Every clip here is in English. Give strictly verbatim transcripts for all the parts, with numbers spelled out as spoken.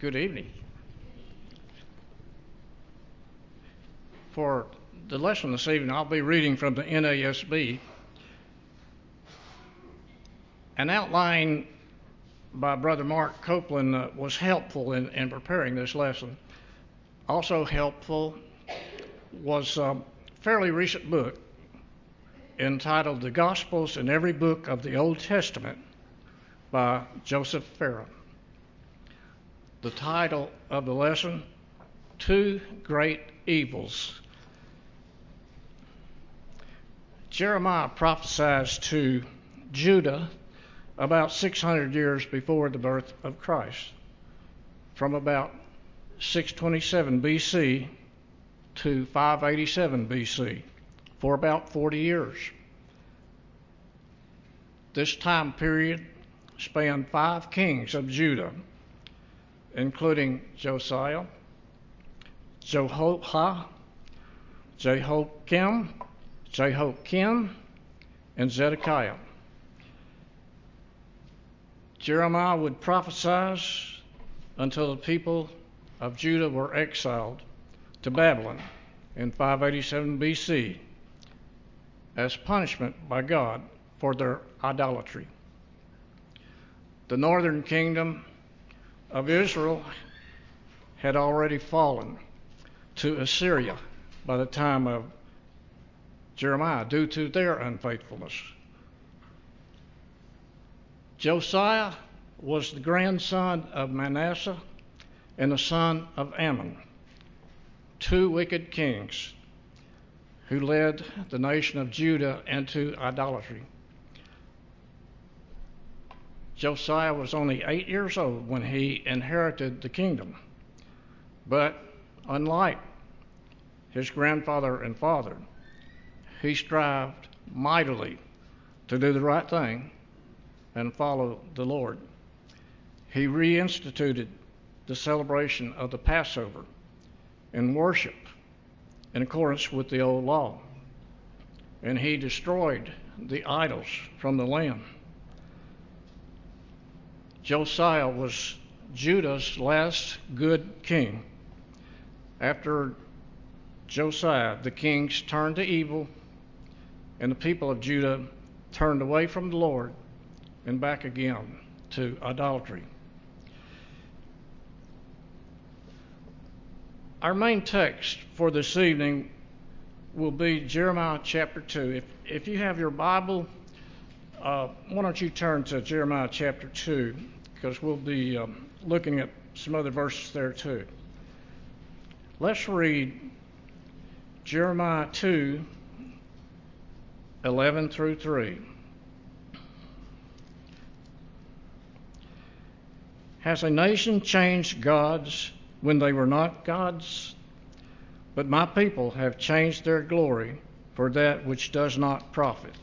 Good evening. For the lesson this evening, I'll be reading from the N A S B. An outline by Brother Mark Copeland uh, was helpful in, in preparing this lesson. Also helpful was a fairly recent book entitled The Gospels in Every Book of the Old Testament by Joseph Farah. The title of the lesson, Two Great Evils. Jeremiah prophesies to Judah about six hundred years before the birth of Christ, from about six twenty-seven B C to five eighty-seven B C, for about forty years. This time period spanned five kings of Judah, including Josiah, Jehoiakim, Jehoiakim, Jehoiakim, and Zedekiah. Jeremiah would prophesy until the people of Judah were exiled to Babylon in five eighty-seven B C as punishment by God for their idolatry. The northern kingdom of Israel had already fallen to Assyria by the time of Jeremiah due to their unfaithfulness. Josiah was the grandson of Manasseh and the son of Ammon, two wicked kings who led the nation of Judah into idolatry. Josiah was only eight years old when he inherited the kingdom, but unlike his grandfather and father, he strived mightily to do the right thing and follow the Lord. He reinstituted the celebration of the Passover and worship in accordance with the old law, and he destroyed the idols from the land. Josiah was Judah's last good king. After Josiah, the kings turned to evil, and the people of Judah turned away from the Lord and back again to idolatry. Our main text for this evening will be Jeremiah chapter two. If, if you have your Bible, uh, why don't you turn to Jeremiah chapter two, because we'll be um, looking at some other verses there too. Let's read Jeremiah two, eleven through three. Has a nation changed gods when they were not gods? But my people have changed their glory for that which does not profit.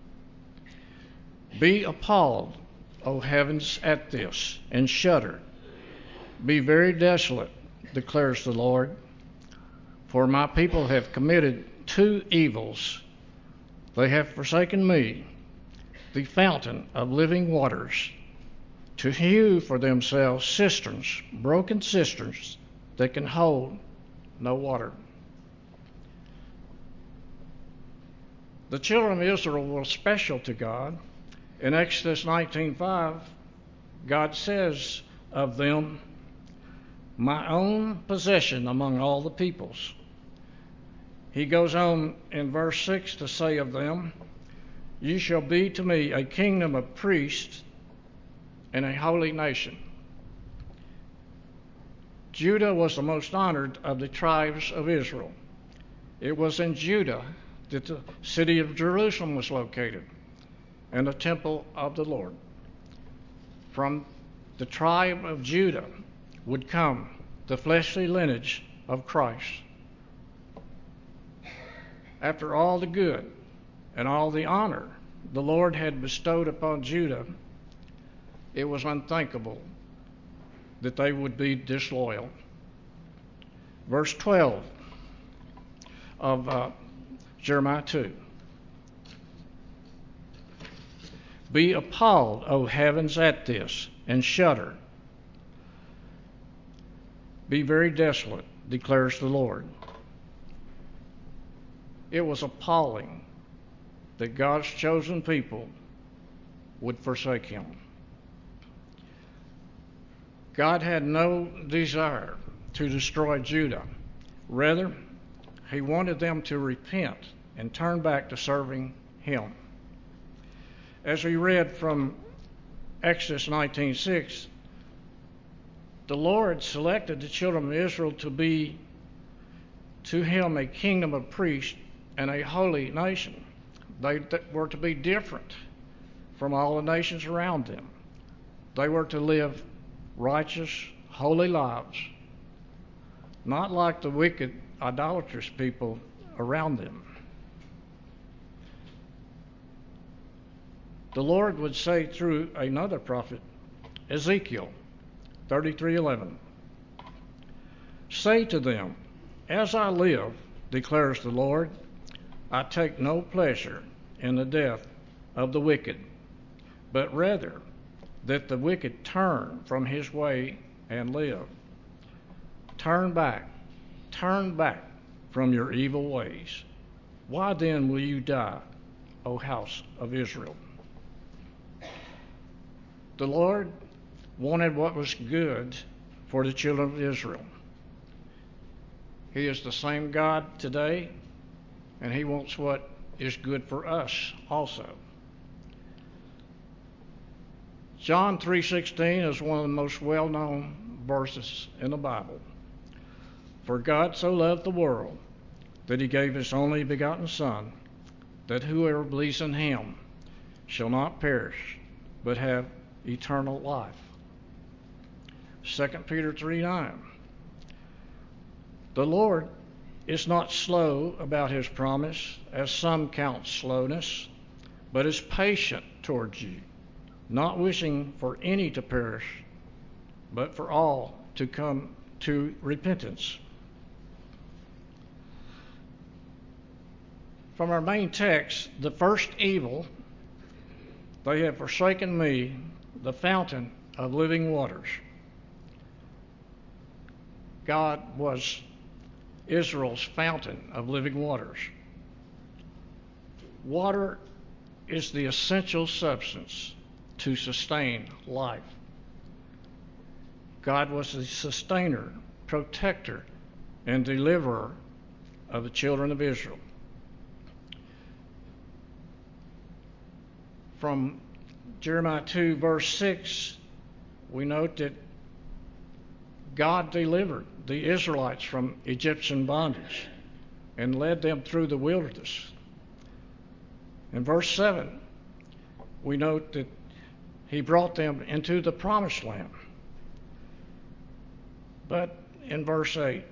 Be appalled, O heavens, at this, and shudder. Be very desolate, declares the Lord. For my people have committed two evils. They have forsaken me, the fountain of living waters, to hew for themselves cisterns, broken cisterns that can hold no water. The children of Israel were special to God. In Exodus nineteen five, God says of them, my own possession among all the peoples. He goes on in verse six to say of them, you shall be to me a kingdom of priests and a holy nation. Judah was the most honored of the tribes of Israel. It was in Judah that the city of Jerusalem was located and the temple of the Lord. From the tribe of Judah would come the fleshly lineage of Christ. After all the good and all the honor the Lord had bestowed upon Judah, it was unthinkable that they would be disloyal. Verse twelve of uh, Jeremiah two. Be appalled, O heavens, at this, and shudder. be very desolate, declares the Lord. It was appalling that God's chosen people would forsake him. God had no desire to destroy Judah. Rather, he wanted them to repent and turn back to serving him. As we read from Exodus nineteen six, the Lord selected the children of Israel to be to him a kingdom of priests and a holy nation. They were to be different from all the nations around them. They were to live righteous, holy lives, not like the wicked, idolatrous people around them. The Lord would say through another prophet, Ezekiel thirty-three eleven, "Say to them, as I live, declares the Lord, I take no pleasure in the death of the wicked, but rather that the wicked turn from his way and live. Turn back, turn back from your evil ways. Why then will you die, O house of Israel?" The Lord wanted what was good for the children of Israel. He is the same God today, and he wants what is good for us also. John three sixteen is one of the most well-known verses in the Bible. "For God so loved the world that he gave his only begotten Son, that whoever believes in him shall not perish, but have eternal life." Second Peter three nine. "The Lord is not slow about his promise, as some count slowness, but is patient towards you, not wishing for any to perish, but for all to come to repentance." From our main text, the first evil, "They have forsaken me, the fountain of living waters." God was Israel's fountain of living waters. Water is the essential substance to sustain life. God was the sustainer, protector, and deliverer of the children of Israel. From Jeremiah two, verse six, we note that God delivered the Israelites from Egyptian bondage and led them through the wilderness. In verse seven, we note that he brought them into the promised land. But in verse eight,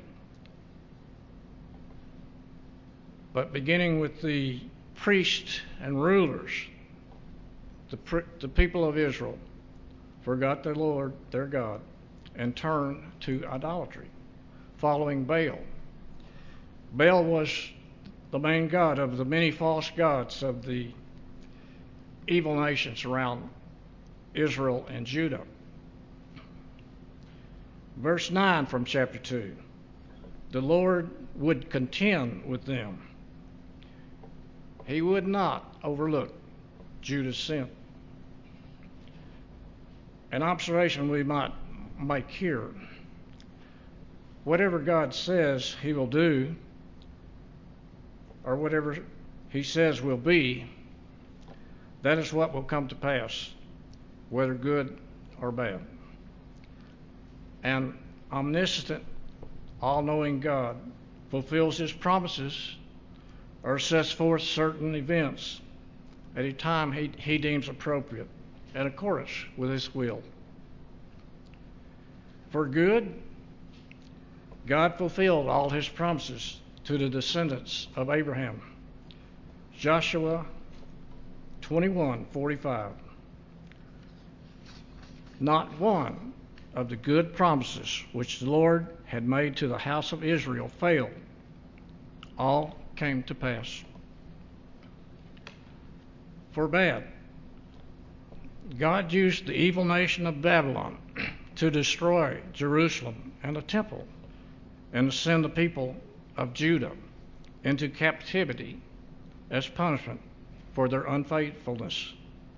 "But beginning with the priests and rulers, the, the people of Israel forgot their Lord, their God, and turned to idolatry, following Baal." Baal was the main god of the many false gods of the evil nations around Israel and Judah. Verse nine from chapter two, "The Lord would contend with them." He would not overlook Judah's sin. An observation we might make here: whatever God says he will do, or whatever he says will be, that is what will come to pass, whether good or bad. An omniscient, all-knowing God fulfills his promises or sets forth certain events at a time he, he deems appropriate in accordance with his will. For good, God fulfilled all his promises to the descendants of Abraham. Joshua twenty-one forty-five. "Not one of the good promises which the Lord had made to the house of Israel failed. All came to pass." For bad, God used the evil nation of Babylon to destroy Jerusalem and the temple, and to send the people of Judah into captivity as punishment for their unfaithfulness.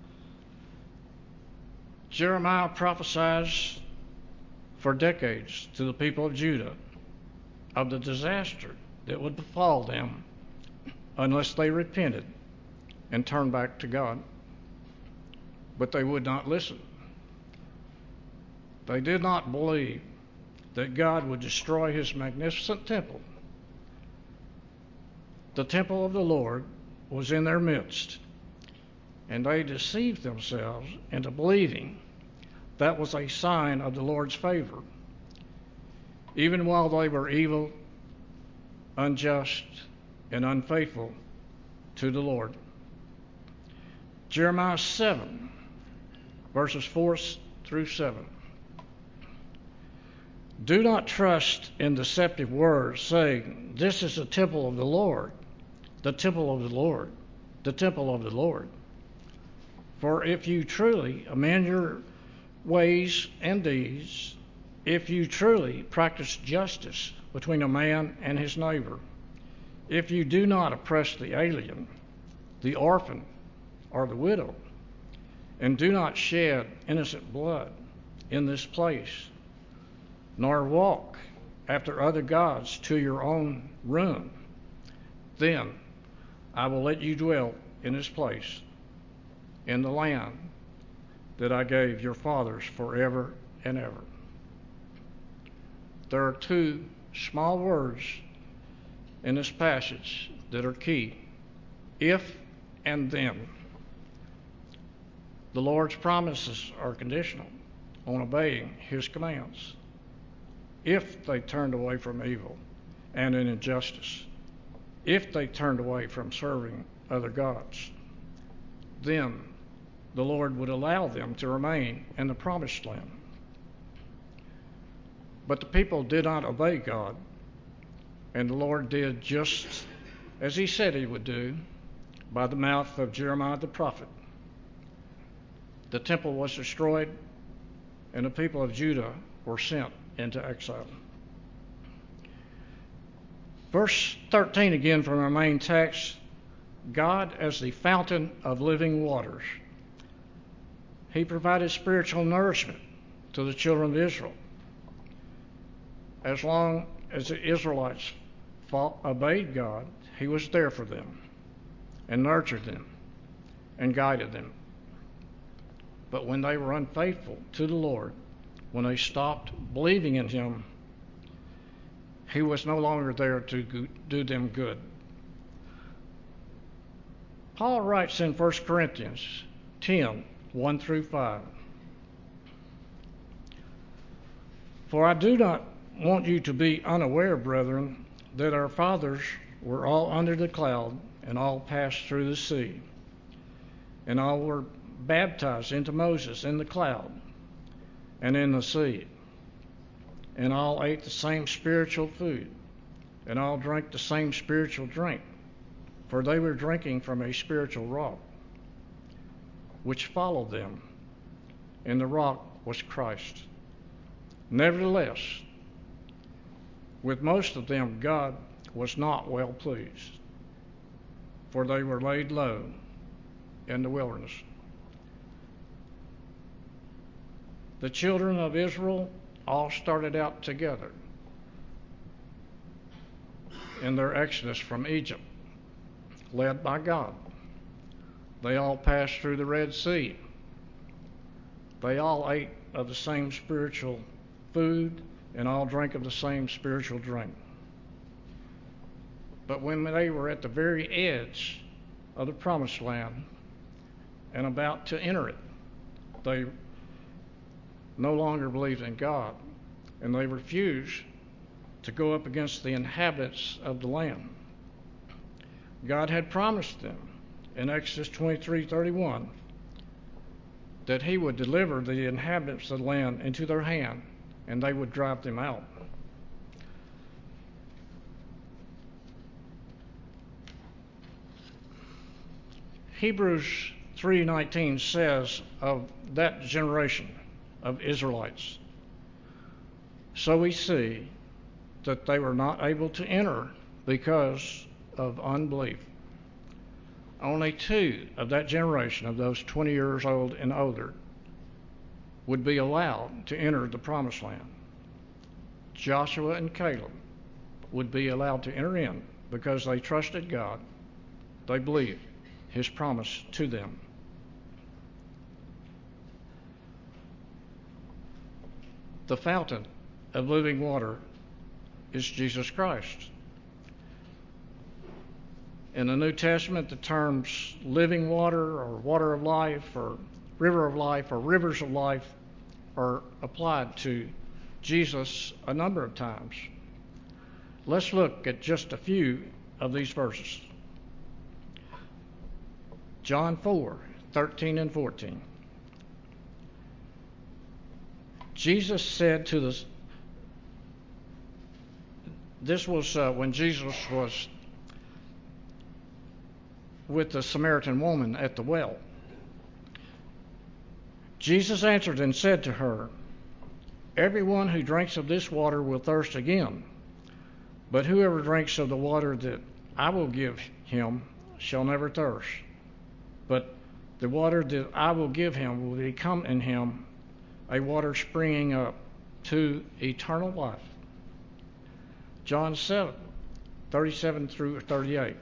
Jeremiah prophesies for decades to the people of Judah of the disaster that would befall them unless they repented and turned back to God. But they would not listen. They did not believe that God would destroy his magnificent temple. The temple of the Lord was in their midst, and they deceived themselves into believing that was a sign of the Lord's favor, even while they were evil, unjust, and unfaithful to the Lord. Jeremiah seven, verses four through seven. Do not trust in deceptive words, saying, "This is the temple of the Lord, the temple of the Lord, the temple of the Lord." For if you truly amend your ways and deeds, if you truly practice justice between a man and his neighbor, if you do not oppress the alien, the orphan, or the widow, and do not shed innocent blood in this place, nor walk after other gods to your own ruin, then I will let you dwell in this place, in the land that I gave your fathers forever and ever. There are two small words in this passage that are key: if and then. The Lord's promises are conditional on obeying his commands. If they turned away from evil and injustice, if they turned away from serving other gods, then the Lord would allow them to remain in the promised land. But the people did not obey God, and the Lord did just as he said he would do by the mouth of Jeremiah the prophet. The temple was destroyed, and the people of Judah were sent into exile. Verse thirteen again from our main text: God as the fountain of living waters. He provided spiritual nourishment to the children of Israel. As long as the Israelites fought, obeyed God, he was there for them and nurtured them and guided them. But when they were unfaithful to the Lord, when they stopped believing in him, he was no longer there to do them good. Paul writes in First Corinthians ten, one through five, "For I do not want you to be unaware, brethren, that our fathers were all under the cloud, and all passed through the sea, and all were baptized into Moses in the cloud and in the sea, and all ate the same spiritual food, and all drank the same spiritual drink, for they were drinking from a spiritual rock, which followed them, and the rock was Christ. Nevertheless, with most of them God was not well pleased, for they were laid low in the wilderness." The children of Israel all started out together in their exodus from Egypt, led by God. They all passed through the Red Sea. They all ate of the same spiritual food and all drank of the same spiritual drink. But when they were at the very edge of the promised land and about to enter it, they no longer believed in God, and they refused to go up against the inhabitants of the land. God had promised them in Exodus twenty-three thirty-one that he would deliver the inhabitants of the land into their hand, and they would drive them out. Hebrews three nineteen says of that generation of Israelites So we see that they were not able to enter because of unbelief. Only two of that generation, of those twenty years old and older, would be allowed to enter the promised land. Joshua and Caleb would be allowed to enter in because they trusted God. They believed his promise to them. The fountain of living water is Jesus Christ. In the New Testament, the terms living water or water of life or river of life or rivers of life are applied to Jesus a number of times. Let's look at just a few of these verses. John four, thirteen and fourteen. Jesus said to the, this was uh, when Jesus was with the Samaritan woman at the well. Jesus answered and said to her, "Everyone who drinks of this water will thirst again, but whoever drinks of the water that I will give him shall never thirst. But the water that I will give him will become in him a water springing up to eternal life." John seven, thirty-seven through thirty-eight.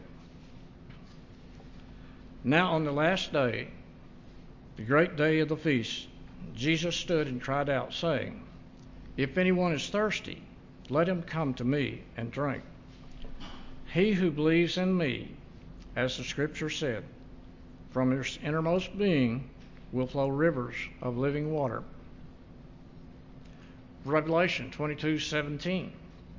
Now on the last day, the great day of the feast, Jesus stood and cried out, saying, "If anyone is thirsty, let him come to me and drink. He who believes in me, as the scripture said, from his innermost being will flow rivers of living water." Revelation twenty-two seventeen.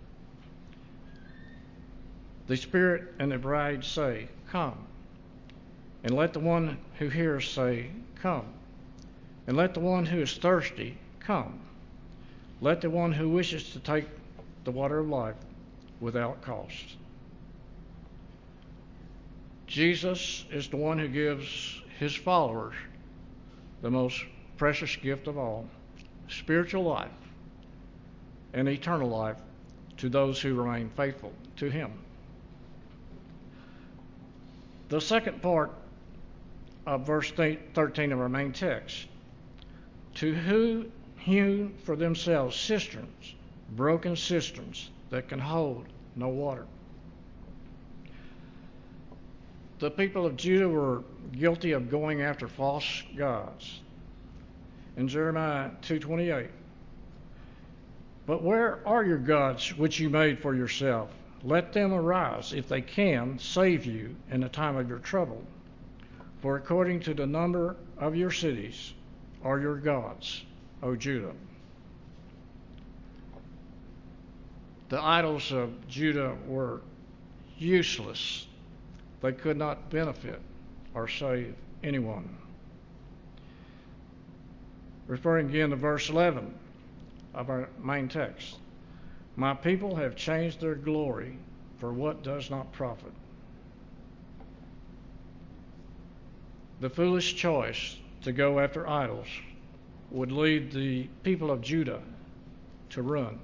The Spirit and the bride say, "Come." And let the one who hears say, "Come." And let the one who is thirsty come. Let the one who wishes to take the water of life without cost. Jesus is the one who gives his followers the most precious gift of all, spiritual life and eternal life to those who remain faithful to him. The second part of verse thirteen of our main text, to who hew for themselves cisterns, broken cisterns that can hold no water. The people of Judah were guilty of going after false gods. In Jeremiah two twenty-eight, "But where are your gods which you made for yourself? Let them arise, if they can, save you in the time of your trouble. For according to the number of your cities are your gods, O Judah." The idols of Judah were useless. They could not benefit or save anyone. Referring again to verse eleven of our main text, "My people have changed their glory for what does not profit." The foolish choice to go after idols would lead the people of Judah to ruin.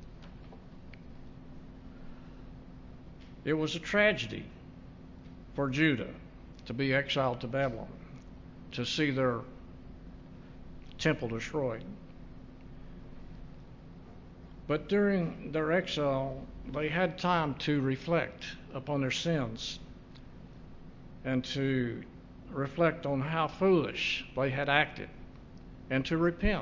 It was a tragedy for Judah to be exiled to Babylon, to see their temple destroyed. But during their exile, they had time to reflect upon their sins and to reflect on how foolish they had acted and to repent.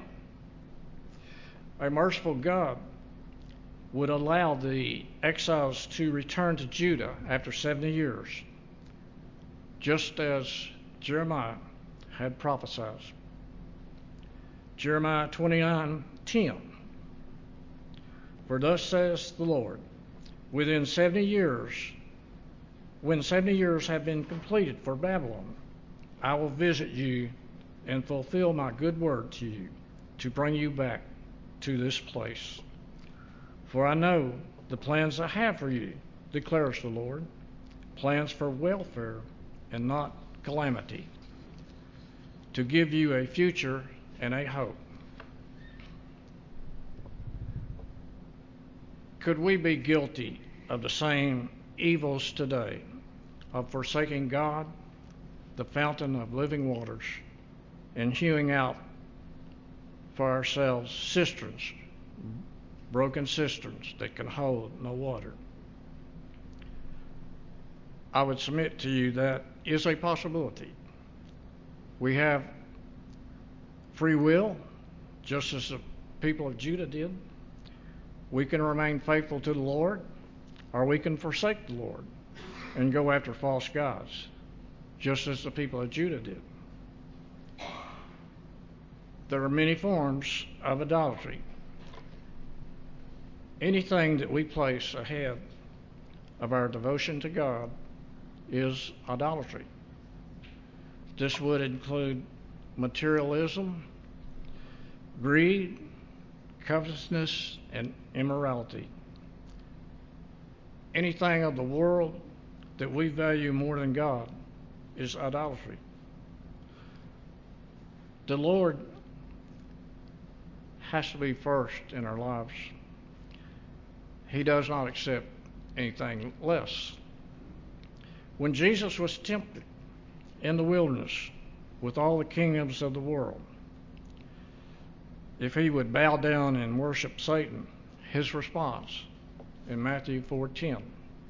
A merciful God would allow the exiles to return to Judah after seventy years, just as Jeremiah had prophesied. Jeremiah twenty-nine ten. "For thus says the Lord, within seventy years, when seventy years have been completed for Babylon, I will visit you and fulfill my good word to you, to bring you back to this place. For I know the plans I have for you, declares the Lord, plans for welfare and not calamity, to give you a future and a hope." Could we be guilty of the same evils today, of forsaking God, the fountain of living waters, and hewing out for ourselves cisterns, broken cisterns that can hold no water? I would submit to you that is a possibility. We have free will, just as the people of Judah did. We can remain faithful to the Lord, or we can forsake the Lord and go after false gods, just as the people of Judah did. There are many forms of idolatry. Anything that we place ahead of our devotion to God is idolatry. This would include materialism, greed, covetousness, and immorality. Anything of the world that we value more than God is idolatry. The Lord has to be first in our lives. He does not accept anything less. When Jesus was tempted in the wilderness with all the kingdoms of the world, if he would bow down and worship Satan, his response in Matthew four ten.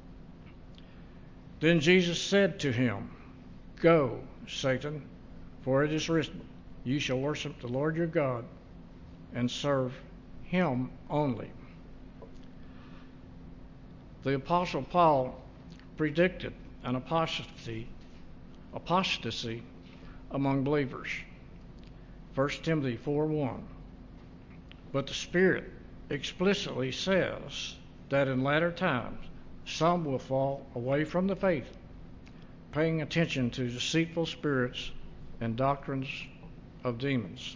Then Jesus said to him, "Go, Satan, for it is written, you shall worship the Lord your God and serve him only." The Apostle Paul predicted an apostasy, apostasy among believers. First Timothy four one. But the Spirit explicitly says that in latter times some will fall away from the faith, paying attention to deceitful spirits and doctrines of demons.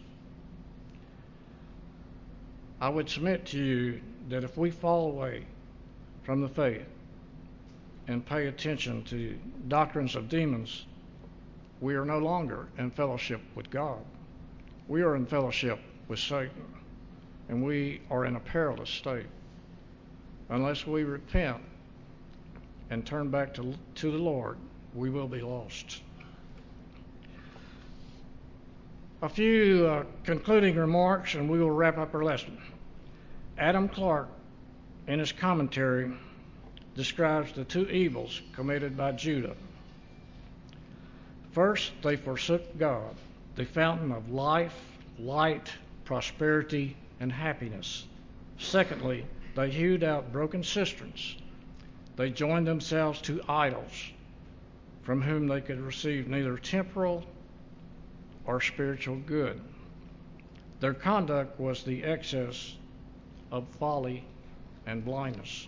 I would submit to you that if we fall away from the faith and pay attention to doctrines of demons, we are no longer in fellowship with God. We are in fellowship with Satan, and we are in a perilous state. Unless we repent and turn back to, to the Lord, we will be lost. A few uh, concluding remarks, and we will wrap up our lesson. Adam Clarke, in his commentary, describes the two evils committed by Judah. First, they forsook God, the fountain of life, light, prosperity, and happiness. Secondly, they hewed out broken cisterns. They joined themselves to idols, from whom they could receive neither temporal or spiritual good. Their conduct was the excess of folly and blindness.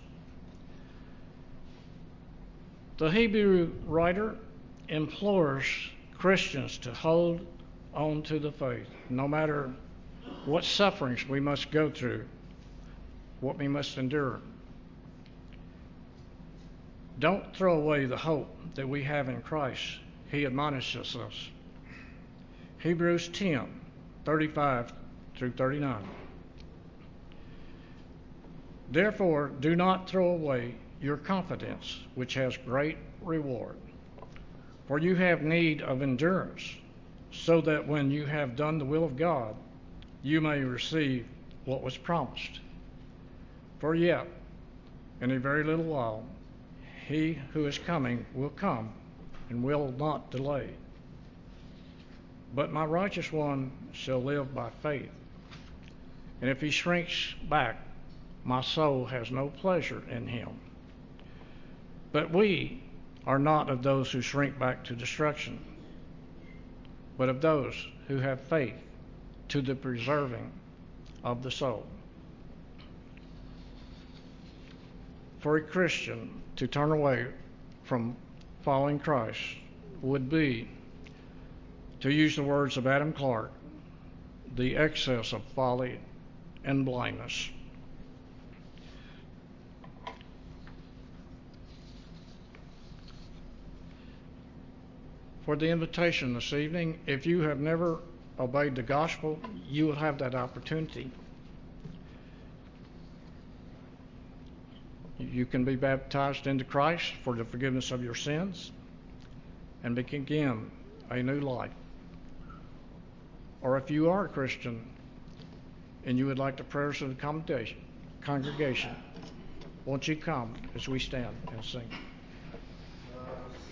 The Hebrew writer implores Christians to hold on to the faith, no matter what sufferings we must go through, what we must endure. Don't throw away the hope that we have in Christ. He admonishes us. Hebrews ten, thirty-five through thirty-nine. Therefore, do not throw away your confidence, which has great reward. For you have need of endurance, so that when you have done the will of God, you may receive what was promised. For yet, in a very little while, he who is coming will come and will not delay. But my righteous one shall live by faith. And if he shrinks back, my soul has no pleasure in him. But we are not of those who shrink back to destruction, but of those who have faith to the preserving of the soul. For a Christian to turn away from following Christ would be, to use the words of Adam Clarke, the excess of folly and blindness. For the invitation this evening, if you have never obeyed the gospel, you will have that opportunity. you can be baptized into Christ for the forgiveness of your sins and begin a new life. Or if you are a Christian and you would like the prayers of the congregation, won't you come as we stand and sing?